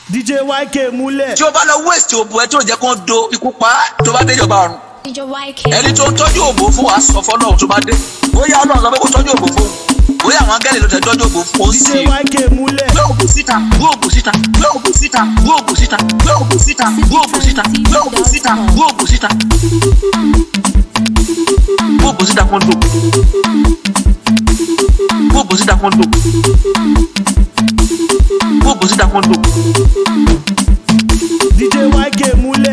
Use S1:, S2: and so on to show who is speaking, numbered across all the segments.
S1: DJ YK múlẹ̀.
S2: tí o bá lọ waste òbò ẹ tí ò jẹ́ kó do ikú pa á tó bá déjọba ọ̀run. ẹni tó ń tọ́jú òbò fún wa sọ fọ́nà tó bá dé. bóyá ọlọ́run sọ pé kó tọ́jú òbò fún un. bóyá àwọn angẹ́lì ló tẹ̀ tọ́jú òbò fún un.
S1: DJ YK múlẹ̀.
S2: gbé òbò síta gbé òbò síta gbé òbò síta gbé òbò síta gbé òbò síta gbé òbò síta gbé òbò síta gbé òbò síta. gbé òbò síta kó do. gbé òbò síta kó do. gbé òbò síta kó do.
S1: DJ YK múlẹ̀.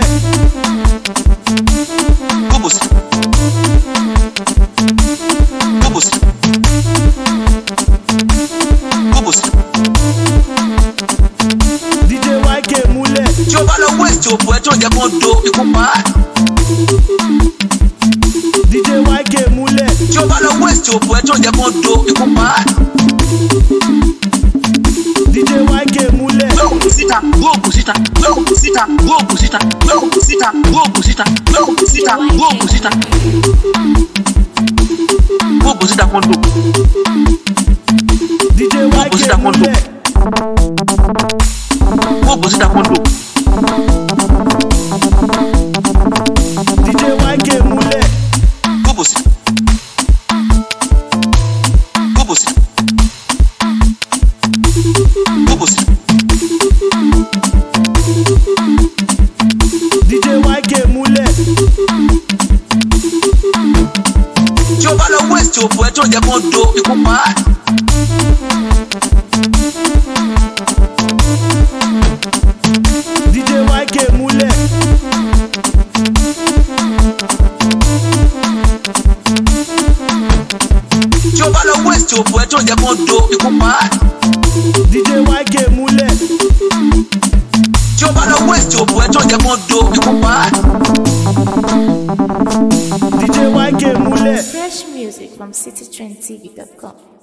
S2: gbé òbò síta. gbé òbò síta. gbé òbò síta.
S1: DJ YK múlẹ̀.
S2: tí o bá lọ waste òbò ẹ tí ò jẹ́ kó do ikú pa á.
S1: DJ YK múlẹ̀.
S2: tí o bá lọ waste òbò ẹ tí ò jẹ́ kó do ikú pa á.
S1: DJ YK múlẹ̀.
S2: gbé òbò síta gbé òbò síta gbé òbò síta gbé òbò síta gbé òbò síta gbé òbò síta gbé òbò síta gbé òbò síta. gbé òbò síta kó do.
S1: DJ
S2: gbé òbò
S1: YK
S2: síta kó do.
S1: múlẹ̀.
S2: gbé òbò síta kó do.
S1: DJ YK múlẹ̀.
S2: gbé òbò síta. gbé òbò síta. gbé òbò síta.
S1: DJ YK múlẹ̀.
S2: tí o bá lọ waste òbò ẹ tí ò jẹ́ kó do ikú pa á.
S1: DJ YK múlẹ̀.
S2: tí o bá lọ waste òbò ẹ tí ò jẹ́ kó do ikú pa á.
S1: DJ YK múlẹ̀.
S2: tí o bá lọ waste òbò ẹ tí ò jẹ́ kó do ikú pa á.
S1: DJ YK múlẹ̀.
S3: Fresh music from citytrendtv.com.